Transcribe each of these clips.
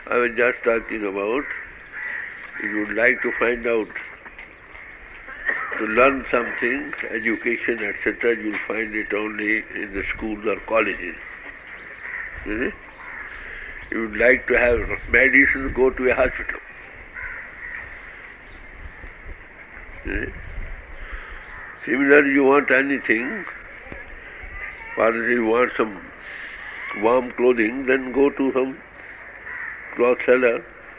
I was just talking about, if you would like to find out, to learn something, education, etc., you will find it only in the schools or colleges. If you would like to have medicine, go to a hospital. Similarly, you want anything, for instance, you want some warm clothing, then go to some cloth seller.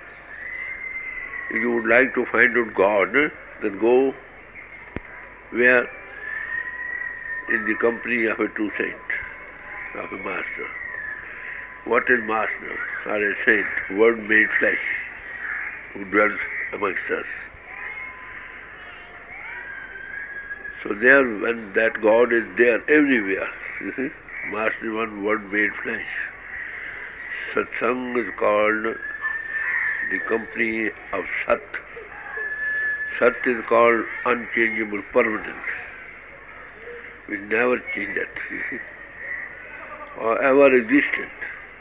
If you would like to find out God, then go where? In the company of a true saint, of a master. What is master or a saint? Word made flesh, who dwells amongst us. So there, when that God is there everywhere, you see, master is one word made flesh. Satsang is called the company of Sat. Sat is called unchangeable permanence, which never changes, you see, or ever existent.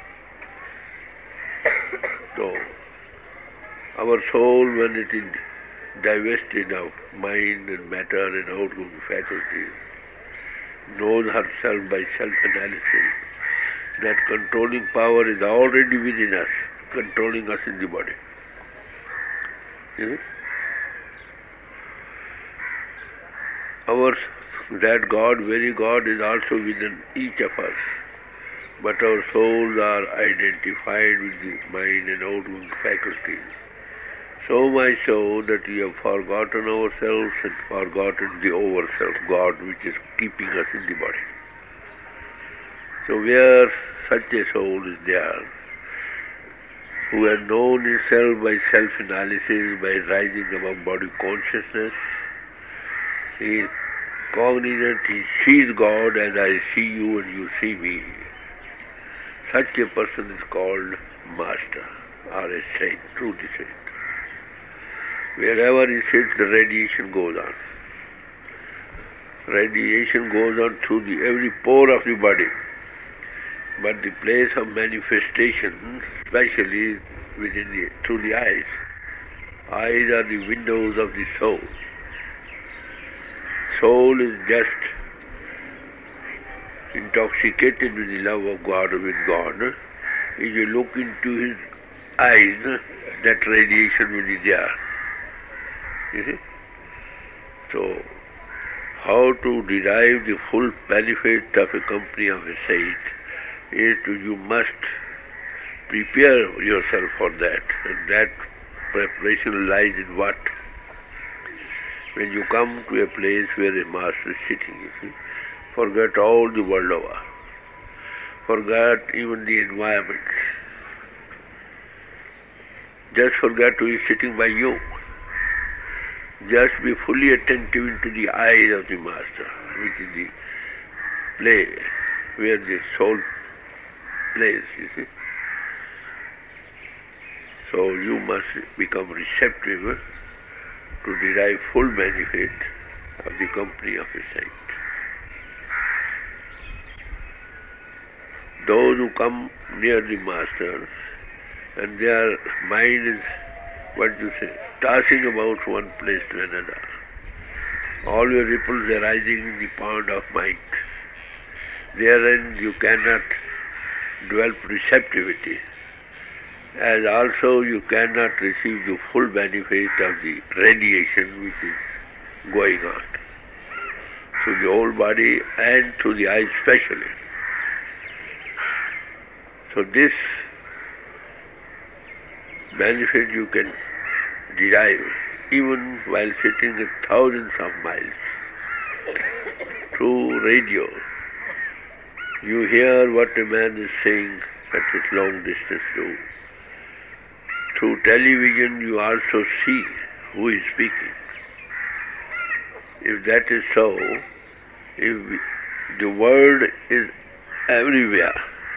So, our soul, when it is divested of mind and matter and outgoing faculties, knows herself by self-analysis, that controlling power is already within us, controlling us in the body. That God, very God, is also within each of us. But our souls are identified with the mind and outgoing faculties. So much so that we have forgotten ourselves and forgotten the over-self, God, which is keeping us in the body. So where such a soul is there, who has known himself by self-analysis, by rising above body consciousness, he is cognizant, he sees God as I see you and you see me. Such a person is called master or a saint, truly saint. Wherever he sits, the radiation goes on. Radiation goes on through every pore of the body. But the place of manifestation, especially through the eyes. Eyes are the windows of the soul. Soul is just intoxicated with the love of God, with God. If you look into his eyes, that radiation will be there. You see? So, how to derive the full benefit of a company of a saint is you must prepare yourself for that. And that preparation lies in what? When you come to a place where a master is sitting, you see, forget all the world over. Forget even the environment. Just forget who is sitting by you. Just be fully attentive into the eyes of the master, which is the play, where the soul plays, you see. So you must become receptive to derive full benefit of the company of a saint. Those who come near the master and their mind is, tossing about one place to another. Always ripples arising in the pond of mind. Therein you cannot develop receptivity, as also you cannot receive the full benefit of the radiation which is going on through the whole body and through the eyes especially. So this benefit you can derive even while sitting at thousands of miles. Through radio, you hear what a man is saying at a long distance too. Through television, you also see who is speaking. If that is so, if the word is everywhere,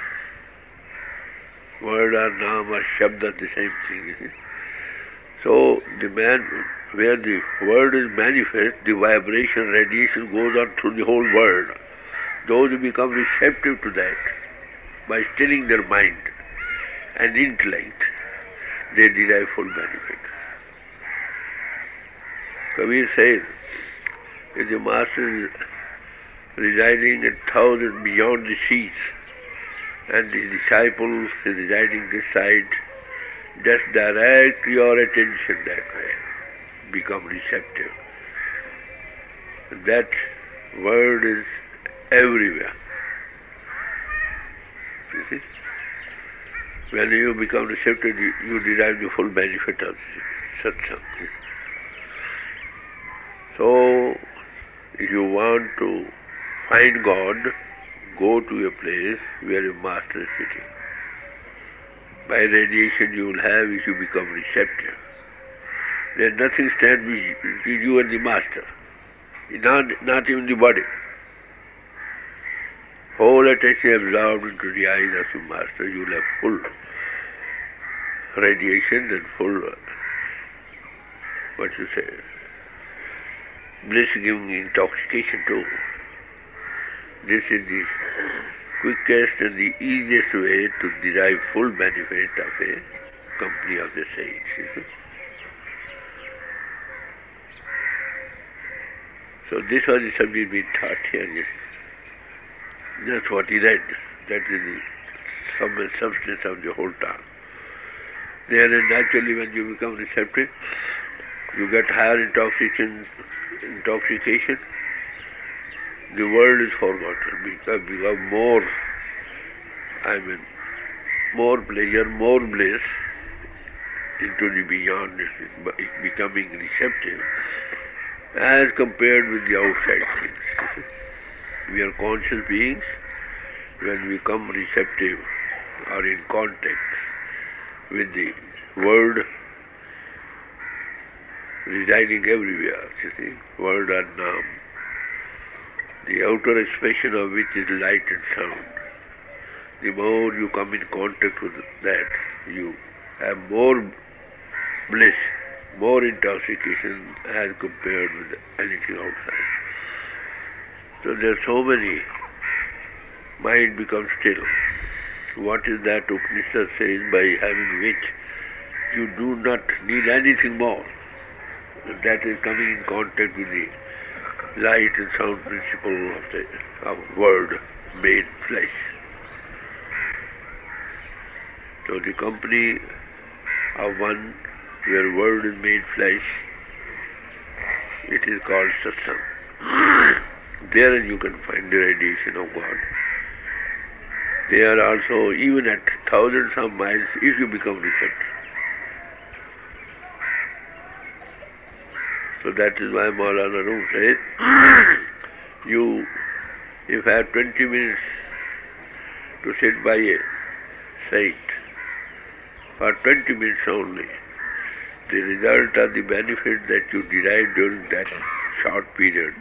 word or naam or shabda, the same thing, you see. So the man, where the word is manifest, the vibration, radiation goes on through the whole world. Those who become receptive to that by stilling their mind and intellect, they derive full benefit. Kabir says, if the master is residing 1,000 beyond the seas, and the disciples is residing this side, just direct your attention that way. Become receptive. That word is everywhere. You see? When you become receptive, you derive the full benefit of satsang. So, if you want to find God, go to a place where a master is sitting. By radiation you will have if you become receptive. Then nothing stands between you and the master. Not even the body. Whole attention absorbed into the eyes of the master, you will have full radiation and full, bliss-giving intoxication too. This is the quickest and the easiest way to derive full benefit of a company of the saints. So this was the subject being taught here. That's what he read. That is the sum and substance of the whole talk. Then naturally when you become receptive, you get higher intoxication, the world is forgotten, become more pleasure, more bliss into the beyond, becoming receptive as compared with the outside things. We are conscious beings. When we become receptive or in contact with the world residing everywhere, world or naam, the outer expression of which is light and sound. The more you come in contact with that, you have more bliss, more intoxication as compared with anything outside. So there are so many, mind becomes still. What is that Upanishad says, by having which you do not need anything more. That is coming in contact with the light and sound principle of word made flesh. So the company of one where word is made flesh, it is called satsang. There you can find the radiation of God. There also, even at thousands of miles, if you become receptive. So that is why Maulana Rum says, you, if I have 20 minutes to sit by a saint, for 20 minutes only, the result of the benefit that you derive during that short period,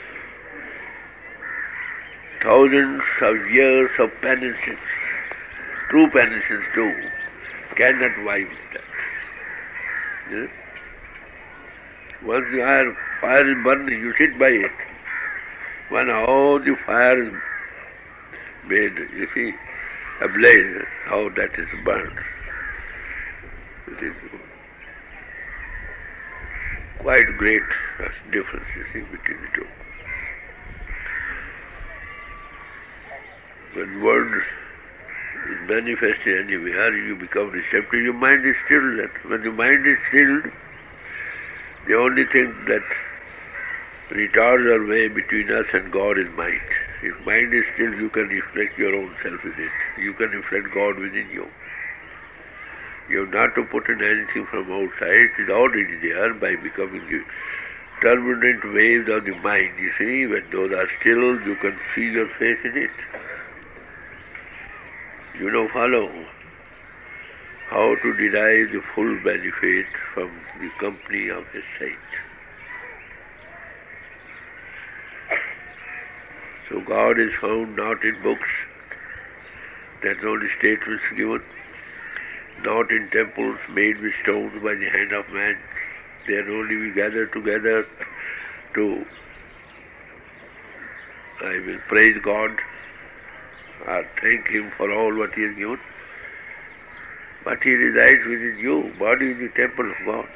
thousands of years of penitence, true penitence too, cannot wipe that. Yes? Once the fire is burning, you sit by it. When all the fire is made, you see, ablaze, how that is burned. It is quite great difference, you see, between the two. When word is manifested anywhere, you become receptive, your mind is stilled. When the mind is stilled, the only thing that retards our way between us and God is mind. If mind is still, you can reflect your own self with it. You can reflect God within you. You have not to put in anything from outside. It is already there by becoming the turbulent waves of the mind. You see, when those are still, you can see your face in it. You now follow how to derive the full benefit from the company of a saint. So God is found not in books, that's only statements given, not in temples made with stones by the hand of man. There only we gather together to, praise God or thank Him for all what He has given. but He resides within you. Body is the temple of God.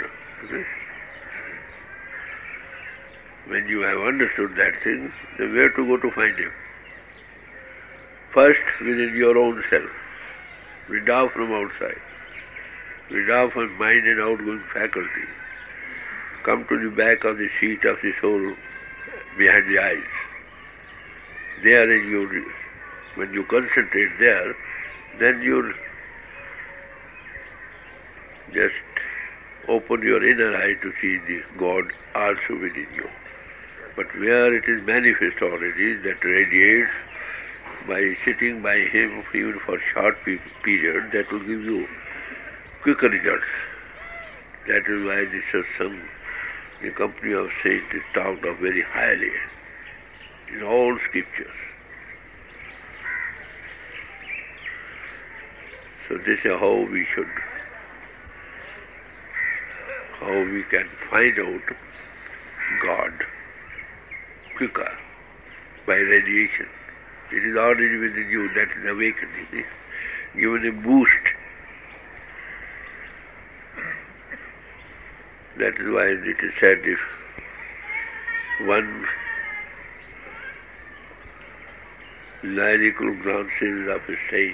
When you have understood that thing, then where to go to find Him? First, within your own self. Withdraw from outside. Withdraw from mind and outgoing faculty. Come to the back of the seat of the soul, behind the eyes. There, when you concentrate there, then you'll just open your inner eye to see the God also within you. But where it is manifest already, that radiates, by sitting by Him even for a short period, that will give you quicker results. That is why this satsang, the company of saints, is talked of very highly in all scriptures. So this is how we can find out God quicker, by radiation. It is already within you, that is awakening, given a boost. That is why it is said, if one lyrical glances of a saint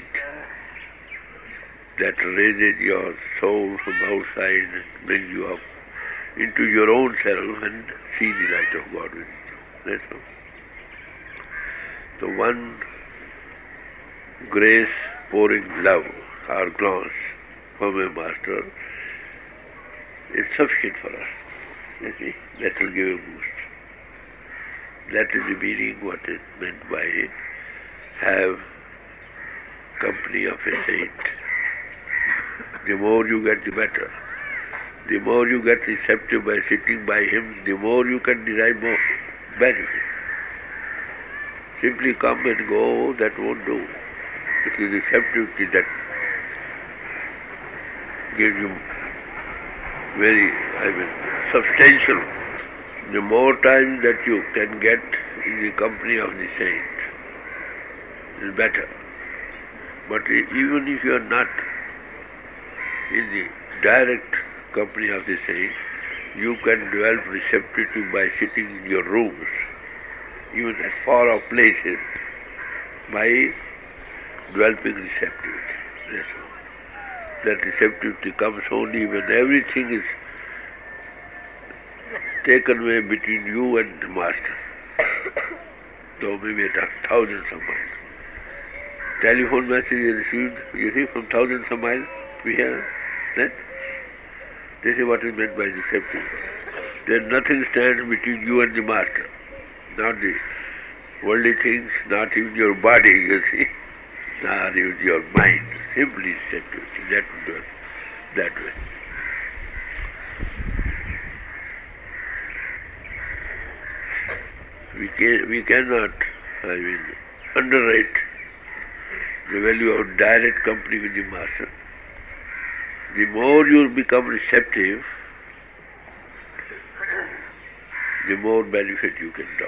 that raises your soul from outside and brings you up into your own self and see the light of God within you. That's all. So one grace pouring love or glance from a master is sufficient for us. You see, that will give a boost. That is the meaning, what is meant by have company of a saint. The more you get, the better. The more you get receptive by sitting by him, the more you can derive more benefit. Simply come and go, that won't do. It is receptivity that gives you very, substantial. The more time that you can get in the company of the saint, is better. But even if you are not in the direct company of the saint, you can develop receptivity by sitting in your rooms, even at far off places, by developing receptivity. That's all. That receptivity comes only when everything is taken away between you and the master, though maybe at thousands of miles. Telephone message is received, you see, from thousands of miles, we hear that. This is what is meant by receptivity. Then nothing stands between you and the master, not the worldly things, not even your body, you see, not even your mind, simply receptivity. That will do it that way. We cannot, underrate the value of direct company with the master. The more you become receptive, the more benefit you can draw.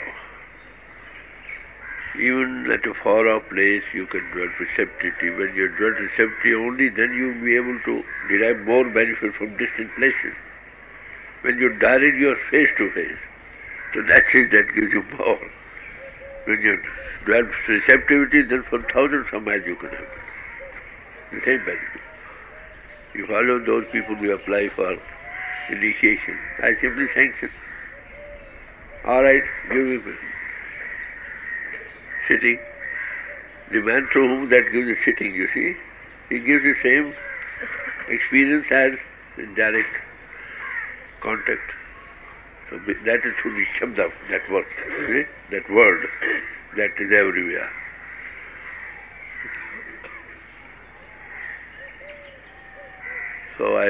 Even at a far off place, you can develop receptivity. When you develop receptivity only, then you will be able to derive more benefit from distant places. When you direct your face to face, so that is that gives you more. When you develop receptivity, then from thousands of miles you can have it. The same benefit. You follow those people who apply for initiation. I simply sanction. All right, give me sitting. The man through whom that gives the sitting, you see, he gives the same experience as in direct contact. So that is through the shabda that works, you see? That word that is everywhere. So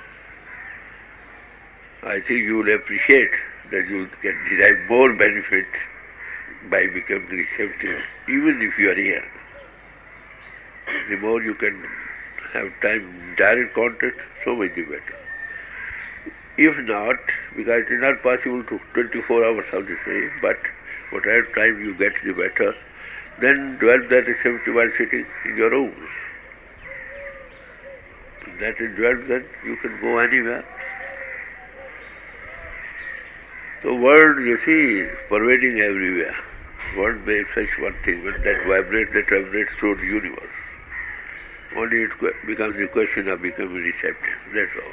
I think you will appreciate that you can derive more benefit by becoming receptive, even if you are here. The more you can have time in direct contact, so much the better. If not, because it is not possible to 24 hours of the same, but whatever time you get, the better, then develop that receptivity while sitting in your rooms. that is dwelt, then you can go anywhere. The world, you see, is pervading everywhere. World may such one thing, when that vibrates through the universe. Only it becomes a question of becoming receptive, that's all.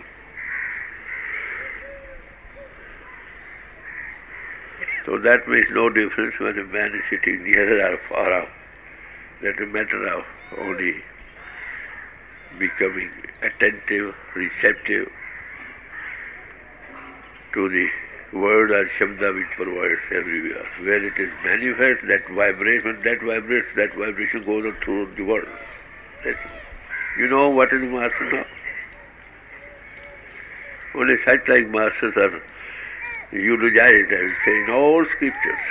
So that makes no difference when a man is sitting nearer or far off. That's a matter of only becoming attentive, receptive to the word or shabda which provides everywhere. Where it is manifest, that vibrates. When that vibrates, that vibration goes on through the world. That's all. You know what is master now? Only such like masters are eulogized, I will say, in all scriptures.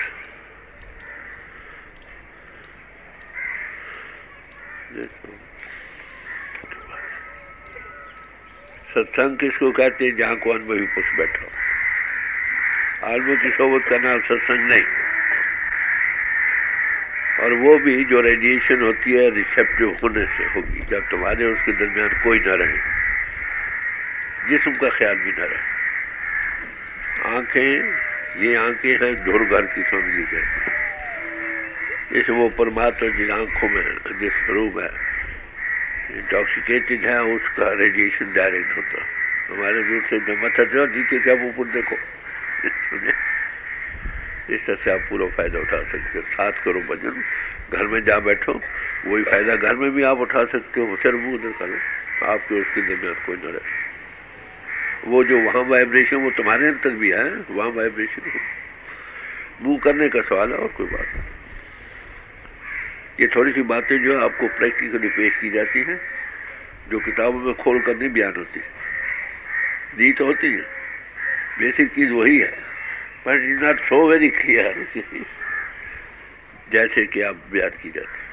सत्संग किसको कहते हैं? जहाँ को अनुभवी पुरुष बैठा हो। आदमी की सोबत का नाम सत्संग नहीं। और वो भी जो रेडिएशन होती है रिसेप्टिव होने से होगी, जब तुम्हारे उसके दरमियान कोई न रहे, जिस्म का ख्याल भी न रहे। आंखें, ये आंखें हैं ढोर घर की, समझ लीजिए। इस वो परमात्मा जिस आंखों में, जिस रूप है इंटॉक्सिकेटेड है, उसका रेडिएशन डायरेक्ट होता। हमारे दूर से जब मथा जाओ, नीचे क्या ऊपर देखो, समझे? इस तरह से आप पूरा फायदा उठा सकते हो। 7 करो भजन, घर में जा बैठो, वही फायदा घर में भी आप उठा सकते हो। सिर मुँह उधर करो, आपके उसके दरमियान कोई न रहे। वो जो वहाँ वाइब्रेशन, वो तुम्हारे अंदर भी है, वहाँ वाइब्रेशन हो। मुँह करने का सवाल है, और कोई बात नहीं। ये थोड़ी सी बातें जो है आपको प्रैक्टिकली पेश की जाती हैं, जो किताबों में खोल कर नहीं बयान होती। दी तो होती है, बेसिक चीज़ वही है, but is not so very clear जैसे कि आप बयान की जाती है।